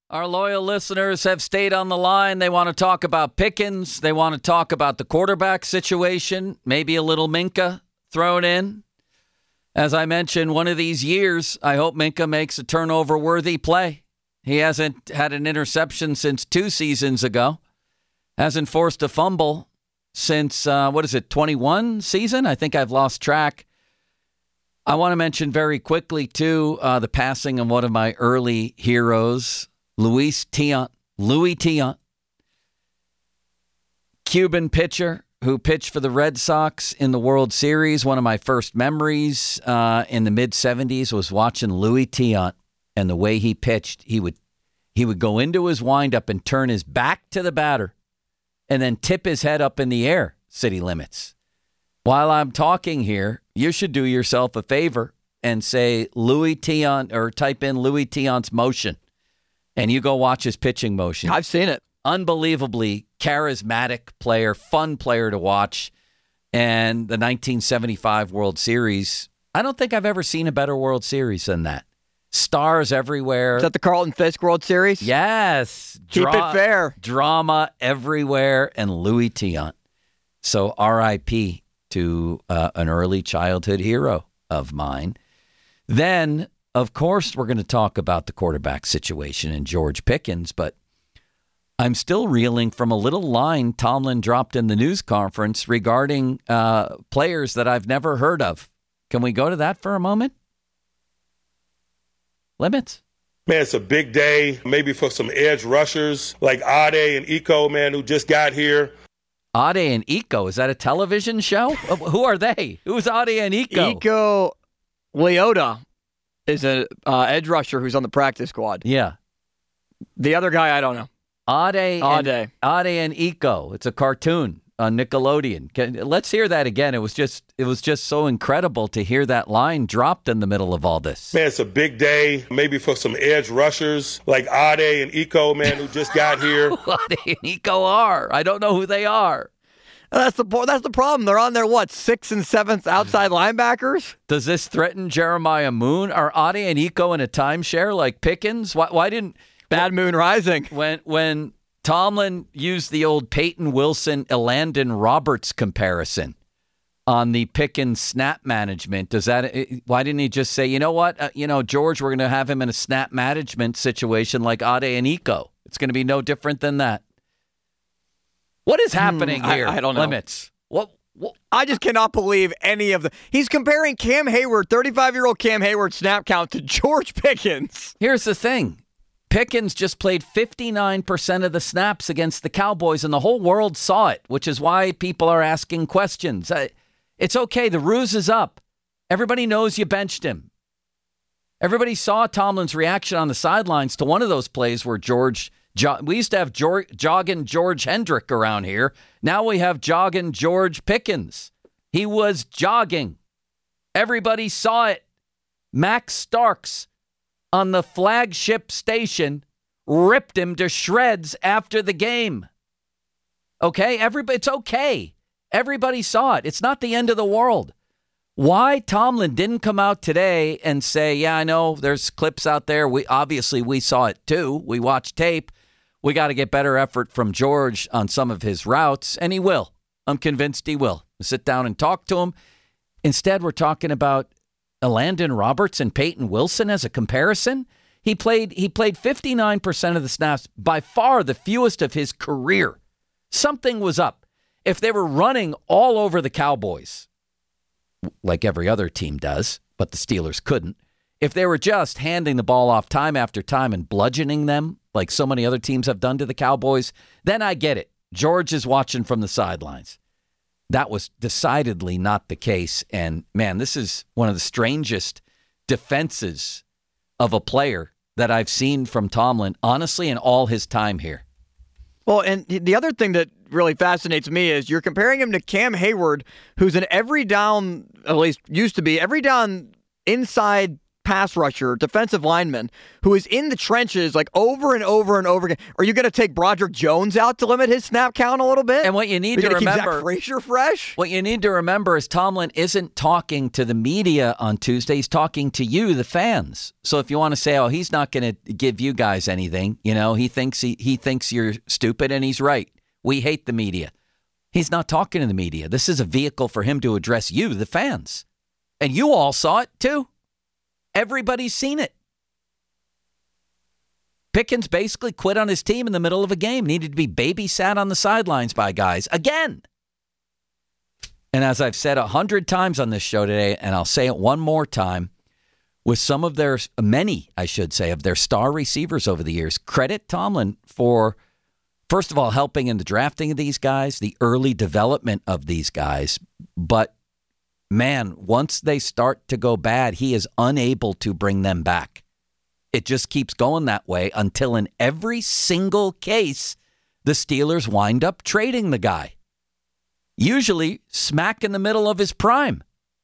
Our loyal listeners have stayed on the line. They want to talk about Pickens. They want to talk about the quarterback situation, maybe a little Minkah thrown in. As I mentioned, one of these years, I hope Minkah makes a turnover-worthy play. He hasn't had an interception since 2 seasons ago. Hasn't forced a fumble since, 21 season? I think I've lost track. I want to mention very quickly, too, the passing of one of my early heroes, Louis Tiant, Cuban pitcher who pitched for the Red Sox in the World Series. One of my first memories in the mid-'70s was watching Louis Tiant, and the way he pitched. He would go into his windup and turn his back to the batter and then tip his head up in the air, city limits. While I'm talking here, you should do yourself a favor and say Louis Tiant, or type in Louis Tiant's motion. And you go watch his pitching motion. I've seen it. Unbelievably charismatic player, fun player to watch. And the 1975 World Series, I don't think I've ever seen a better World Series than that. Stars everywhere. Is that the Carlton Fisk World Series? Yes. Keep it fair. Drama everywhere, and Louis Tiant. So R.I.P. to an early childhood hero of mine. Then, of course, we're going to talk about the quarterback situation and George Pickens, but I'm still reeling from a little line Tomlin dropped in the news conference regarding players that I've never heard of. Can we go to that for a moment? Limits. Man, it's a big day, maybe for some edge rushers like Ade and Eco, man, who just got here. Ade and Eco, is that a television show? Who are they? Who's Ade and Eco? Eco Leota is an edge rusher who's on the practice squad. Yeah. The other guy, I don't know. Ade and Eco. It's a cartoon on Nickelodeon. Let's hear that again. It was just so incredible to hear that line dropped in the middle of all this. Man, it's a big day, maybe for some edge rushers like Ade and Eco, man, who just got here. Ade and Eco are. I don't know who they are. That's the problem. They're on their, 6th and 7th outside linebackers? Does this threaten Jeremiah Moon? Are Ade and Eco in a timeshare like Pickens? Why didn't... Bad Moon Rising. When Tomlin used the old Peyton Wilson, Elandon Roberts comparison on the Pickens snap management, why didn't he just say, you know what, George, we're going to have him in a snap management situation like Ade and Eco. It's going to be no different than that. What is happening here? I don't know. Limits. What? I just cannot believe any of the... He's comparing Cam Hayward, 35-year-old Cam Hayward snap count to George Pickens. Here's the thing. Pickens just played 59% of the snaps against the Cowboys, and the whole world saw it, which is why people are asking questions. It's okay. The ruse is up. Everybody knows you benched him. Everybody saw Tomlin's reaction on the sidelines to one of those plays where we used to have jogging George Hendrick around here. Now we have jogging George Pickens. He was jogging. Everybody saw it. Max Starks on the flagship station ripped him to shreds after the game. Okay? It's okay. Everybody saw it. It's not the end of the world. Why Tomlin didn't come out today and say, yeah, I know there's clips out there. We saw it too. We watched tape. We got to get better effort from George on some of his routes, and he will. I'm convinced he will. Sit down and talk to him. Instead, we're talking about Elandon Roberts and Peyton Wilson as a comparison. He played 59% of the snaps, by far the fewest of his career. Something was up. If they were running all over the Cowboys, like every other team does, but the Steelers couldn't, if they were just handing the ball off time after time and bludgeoning them, like so many other teams have done to the Cowboys, then I get it. George is watching from the sidelines. That was decidedly not the case. And, man, this is one of the strangest defenses of a player that I've seen from Tomlin, honestly, in all his time here. Well, and the other thing that really fascinates me is you're comparing him to Cam Hayward, who's an every down, at least used to be, every down inside pass rusher, defensive lineman, who is in the trenches like over and over and over again. Are you going to take Broderick Jones out to limit his snap count a little bit? And what you need to keep remember, Zach Frazier fresh? What you need to remember is Tomlin isn't talking to the media on Tuesday. He's talking to you, the fans. So if you want to say, oh, he's not going to give you guys anything, he thinks he thinks you're stupid, and he's right. We hate the media. He's not talking to the media. This is a vehicle for him to address you, the fans. And you all saw it too. Everybody's seen it. Pickens basically quit on his team in the middle of a game, needed to be babysat on the sidelines by guys again. And as I've said 100 times on this show today, and I'll say it one more time, with some of their, many, I should say, of their star receivers over the years, credit Tomlin for, first of all, helping in the drafting of these guys, the early development of these guys. But man, once they start to go bad, he is unable to bring them back. It just keeps going that way until in every single case, the Steelers wind up trading the guy. Usually smack in the middle of his prime.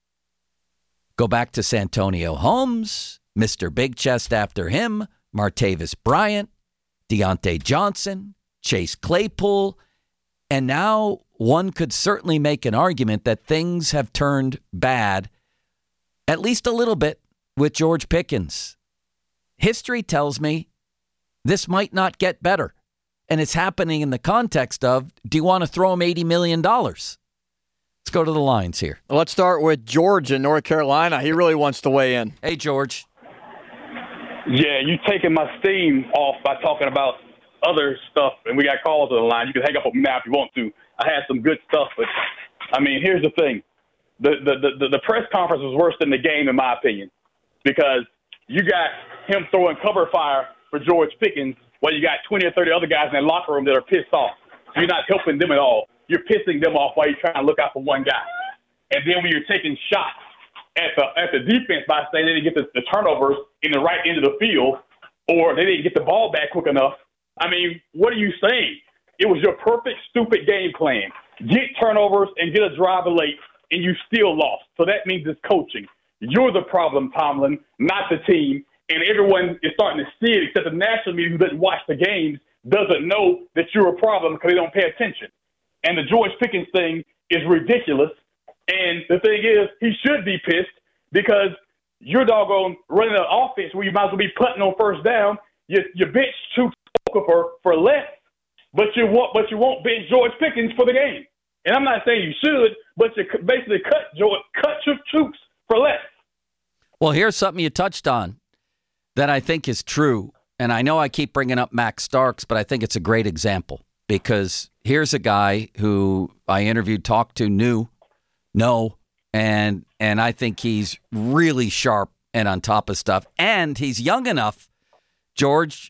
Go back to Santonio Holmes, Mr. Big Chest after him, Martavis Bryant, Deontay Johnson, Chase Claypool, and now one could certainly make an argument that things have turned bad, at least a little bit, with George Pickens. History tells me this might not get better. And it's happening in the context of, do you want to throw him $80 million? Let's go to the lines here. Let's start with George in North Carolina. He really wants to weigh in. Hey, George. Yeah, you taking my steam off by talking about other stuff, and we got calls on the line. You can hang up on me now if you want to. I had some good stuff, but, I mean, here's the thing. The press conference was worse than the game, in my opinion, because you got him throwing cover fire for George Pickens while you got 20 or 30 other guys in the locker room that are pissed off. You're not helping them at all. You're pissing them off while you're trying to look out for one guy. And then when you're taking shots at the defense by saying they didn't get the turnovers in the right end of the field, or they didn't get the ball back quick enough, I mean, what are you saying? It was your perfect, stupid game plan. Get turnovers and get a drive late, and you still lost. So that means it's coaching. You're the problem, Tomlin, not the team. And everyone is starting to see it, except the national media who doesn't watch the games doesn't know that you're a problem because they don't pay attention. And the George Pickens thing is ridiculous. And the thing is, he should be pissed because you're doggone running an offense where you might as well be punting on first down. You bench Chuks for less, but you won't bench George Pickens for the game. And I'm not saying you should, but you basically cut Chuks for less. Well, here's something you touched on that I think is true. And I know I keep bringing up Max Starks, but I think it's a great example because here's a guy who I interviewed, talked to, and I think he's really sharp and on top of stuff. And he's young enough, George,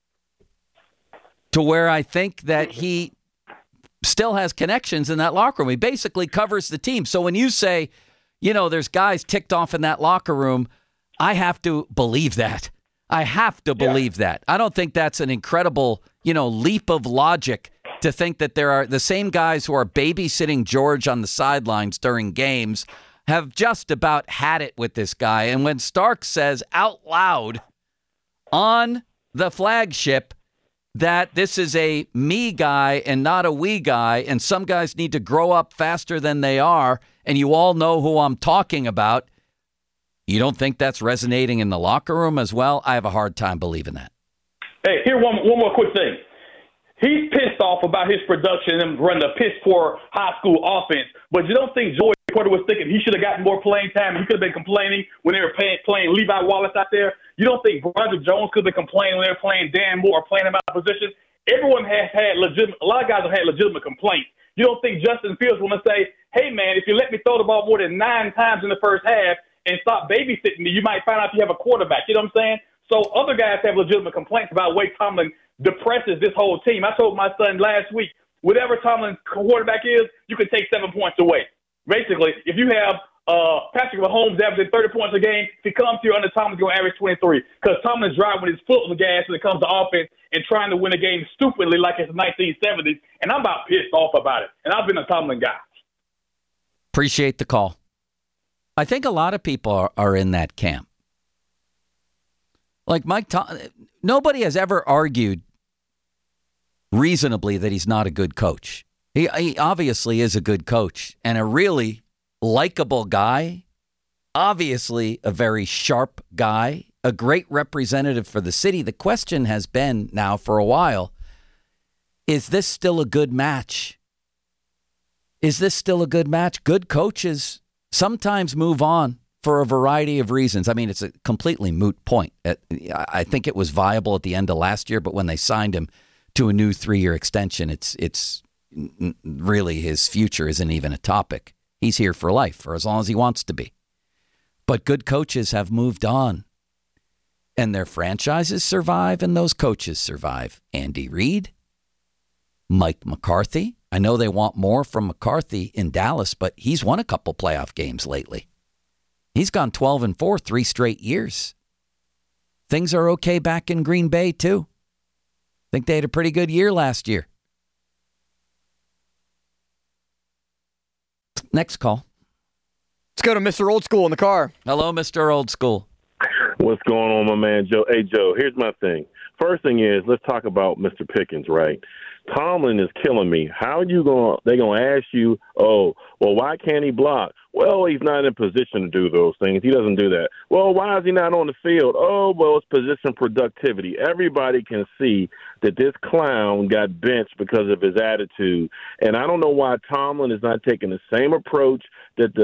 to where I think that he still has connections in that locker room. He basically covers the team. So when you say, there's guys ticked off in that locker room, I have to believe that. I have to believe that. I don't think that's an incredible, leap of logic to think that there are the same guys who are babysitting George on the sidelines during games have just about had it with this guy. And when Stark says out loud on the flagship that this is a me guy and not a we guy, and some guys need to grow up faster than they are, and you all know who I'm talking about, you don't think that's resonating in the locker room as well? I have a hard time believing that. Hey, here one more quick thing. He's pissed off about his production and running a piss-poor high school offense, but you don't think Joey Porter was thinking he should have gotten more playing time and he could have been complaining when they were playing Levi Wallace out there? You don't think Broderick Jones could have been complaining when they were playing Dan Moore or playing him out of position? Everyone has had a lot of guys have had legitimate complaints. You don't think Justin Fields want to say, hey, man, if you let me throw the ball more than 9 times in the first half and stop babysitting me, you might find out you have a quarterback. You know what I'm saying? So other guys have legitimate complaints about the way Tomlin depresses this whole team. I told my son last week, whatever Tomlin's quarterback is, you can take 7 points away. Basically, if you have Patrick Mahomes averaging 30 points a game, if he comes here under Tomlin's going to average 23 because Tomlin's driving with his foot on the gas when it comes to offense and trying to win a game stupidly like it's the 1970s, and I'm about pissed off about it. And I've been a Tomlin guy. Appreciate the call. I think a lot of people are in that camp. Like nobody has ever argued reasonably that he's not a good coach. He obviously is a good coach and a really likable guy, obviously a very sharp guy, a great representative for the city. The question has been now for a while, is this still a good match? Is this still a good match? Good coaches sometimes move on for a variety of reasons. I mean, it's a completely moot point. I think it was viable at the end of last year, but when they signed him to a new 3-year extension, it's really his future isn't even a topic. He's here for life, for as long as he wants to be. But good coaches have moved on, and their franchises survive, and those coaches survive. Andy Reid, Mike McCarthy. I know they want more from McCarthy in Dallas, but he's won a couple playoff games lately. He's gone 12-4 3 straight years. Things are okay back in Green Bay, too. I think they had a pretty good year last year. Next call. Let's go to Mr. Old School in the car. Hello, Mr. Old School. What's going on, my man, Joe? Hey, Joe, here's my thing. First thing is, let's talk about Mr. Pickens, right? Tomlin is killing me. How are you going? They're going to ask you, oh, well, why can't he block? Well, he's not in position to do those things. He doesn't do that. Well, why is he not on the field? Oh, well, it's position productivity. Everybody can see that this clown got benched because of his attitude. And I don't know why Tomlin is not taking the same approach that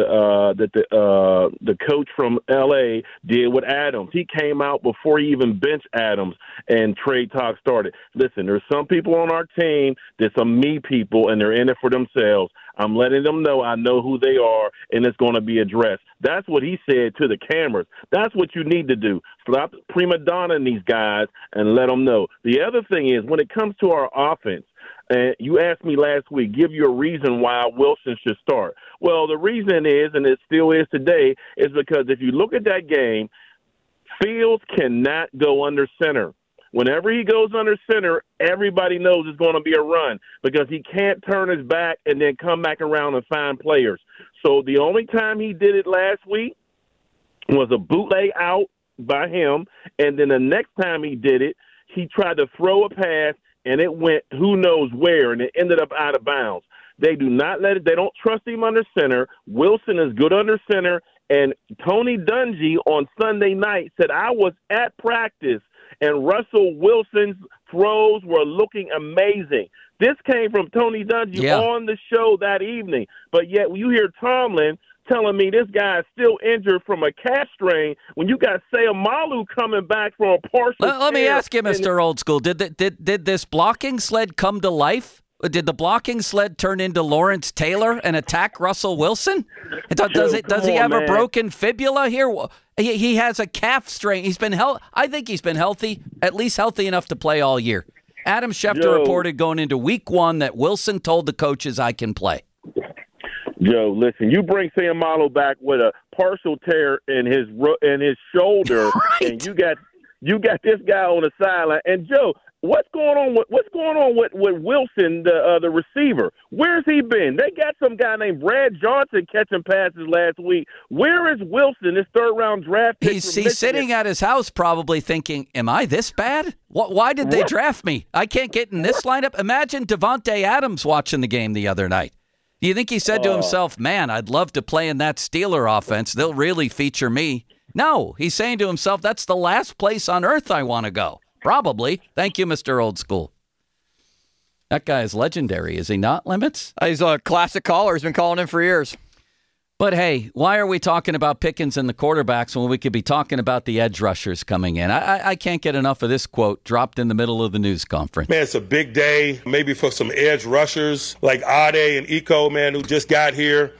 the coach from L.A. did with Adams. He came out before he even benched Adams and trade talk started. Listen, there's some people on our team, there's some me people, and they're in it for themselves. I'm letting them know I know who they are, and it's going to be addressed. That's what he said to the cameras. That's what you need to do. Stop prima donnaing these guys and let them know. The other thing is, when it comes to our offense, and you asked me last week, give you a reason why Wilson should start. Well, the reason is, and it still is today, is because if you look at that game, Fields cannot go under center. Whenever he goes under center, everybody knows it's going to be a run because he can't turn his back and then come back around and find players. So the only time he did it last week was a bootleg out by him, and then the next time he did it, he tried to throw a pass, and it went who knows where, and it ended up out of bounds. They do not let it. They don't trust him under center. Wilson is good under center, and Tony Dungy on Sunday night said, I was at practice, and Russell Wilson's throws were looking amazing. This came from Tony Dungy on the show that evening. But yet when you hear Tomlin telling me this guy is still injured from a calf strain when you got Sayamalu coming back from a partial Let me ask you, Mr. Old School, did this blocking sled come to life? Did the blocking sled turn into Lawrence Taylor and attack Russell Wilson? Does he have a broken fibula here? He has a calf strain. I think he's been healthy, at least healthy enough to play all year. Adam Schefter reported going into week 1 that Wilson told the coaches, I can play. Joe, listen, you bring Sayamalu back with a partial tear in his shoulder, right, and you got this guy on the sideline. And Joe, what's going on with Wilson, the receiver? Where's he been? They got some guy named Brad Johnson catching passes last week. Where is Wilson, this third-round draft pick? He's sitting at his house probably thinking, am I this bad? Why did they draft me? I can't get in this lineup. Imagine Devontae Adams watching the game the other night. Do you think he said to himself, man, I'd love to play in that Steeler offense. They'll really feature me. No, he's saying to himself, that's the last place on earth I want to go. Probably. Thank you, Mr. Old School. That guy is legendary, is he not, Limits? He's a classic caller. He's been calling in for years. But hey, why are we talking about Pickens and the quarterbacks when we could be talking about the edge rushers coming in? I can't get enough of this quote dropped in the middle of the news conference. Man, it's a big day, maybe for some edge rushers like Ade and Eco, man, who just got here.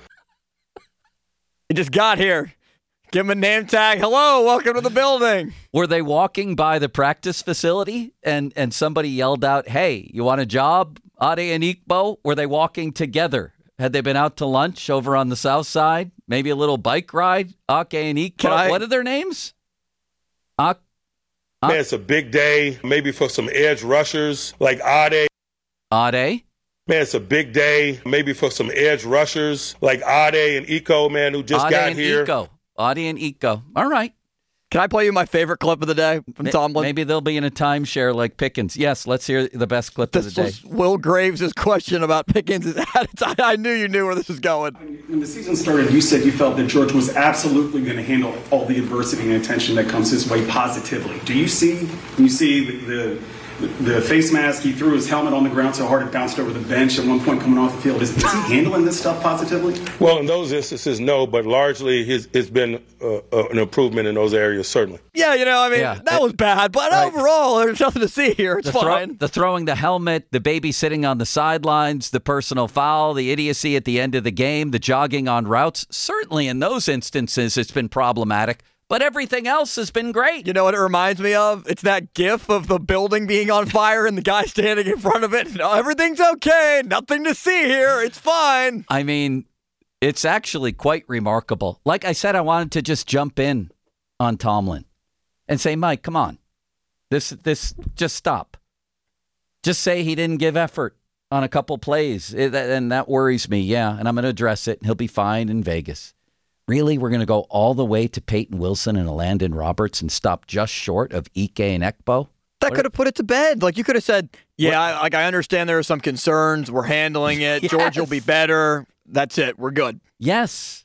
He just got here. Give him a name tag. Hello, welcome to the building. Were they walking by the practice facility and somebody yelled out, hey, you want a job, Ade and Ikbo? Were they walking together? Had they been out to lunch over on the south side? Maybe a little bike ride? Ake and Ikbo. What are their names? Man, it's a big day, maybe for some edge rushers like Ade. Ade? Man, it's a big day, maybe for some edge rushers like Ade and Eco, man, who just got here. Ade and Eco. All right. Can I play you my favorite clip of the day from Tomlin? Maybe they'll be in a timeshare like Pickens. Yes, let's hear the best clip of the day. This was Will Graves' question about Pickens' attitude. I knew you knew where this was going. When the season started, you said you felt that George was absolutely going to handle all the adversity and attention that comes his way positively. Do you see, when you see the face mask, he threw his helmet on the ground so hard it bounced over the bench at one point coming off the field. Is he handling this stuff positively? Well, in those instances, no, but largely it's been an improvement in those areas, certainly. Yeah, that was bad, but overall, there's nothing to see here. It's fine. The throwing the helmet, the baby sitting on the sidelines, the personal foul, the idiocy at the end of the game, the jogging on routes. Certainly in those instances, it's been problematic. But everything else has been great. You know what it reminds me of? It's that gif of the building being on fire and the guy standing in front of it. No, everything's okay. Nothing to see here. It's fine. I mean, it's actually quite remarkable. Like I said, I wanted to just jump in on Tomlin and say, Mike, come on. This just stop. Just say he didn't give effort on a couple plays. And that worries me, yeah. And I'm going to address it. He'll be fine in Vegas. Really, we're going to go all the way to Peyton Wilson and Landon Roberts and stop just short of Ike and Ekbo? That could have put it to bed. Like, you could have said, I understand there are some concerns. We're handling it. Yes. George will be better. That's it. We're good. Yes.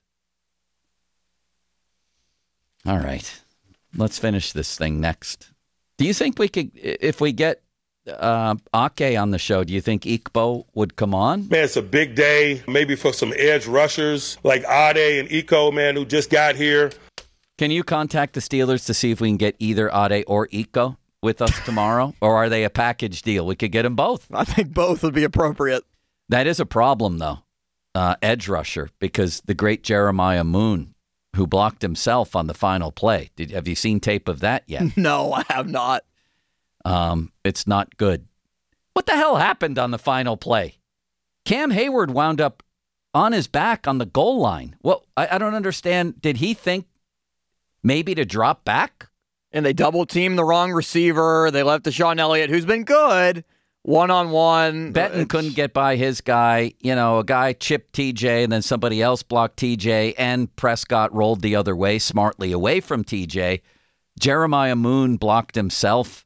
All right. Let's finish this thing next. Do you think we could, if we get Ake on the show, do you think Ikbo would come on? Man, it's a big day, maybe for some edge rushers like Ade and Iko, man, who just got here. Can you contact the Steelers to see if we can get either Ade or Iko with us tomorrow? Or are they a package deal? We could get them both. I think both would be appropriate. That is a problem, though, edge rusher, because the great Jeremiah Moon, who blocked himself on the final play. Have you seen tape of that yet? No, I have not. It's not good. What the hell happened on the final play? Cam Hayward wound up on his back on the goal line. Well, I don't understand. Did he think maybe to drop back? And they double-teamed the wrong receiver. They left Deshaun Elliott, who's been good, one-on-one. Benton couldn't get by his guy. You know, a guy chipped TJ, and then somebody else blocked TJ, and Prescott rolled the other way, smartly away from TJ. Jeremiah Moon blocked himself.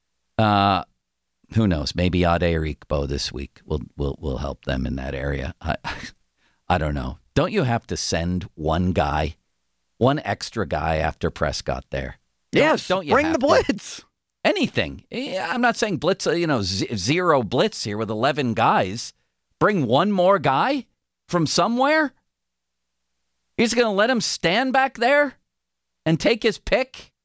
Who knows? Maybe Ade or Ikbo this week will help them in that area. I don't know. Don't you have to send one extra guy after Prescott there? Yes. Don't you bring the blitz? Anything. I'm not saying blitz. Zero blitz here with 11 guys. Bring one more guy from somewhere. He's going to let him stand back there and take his pick.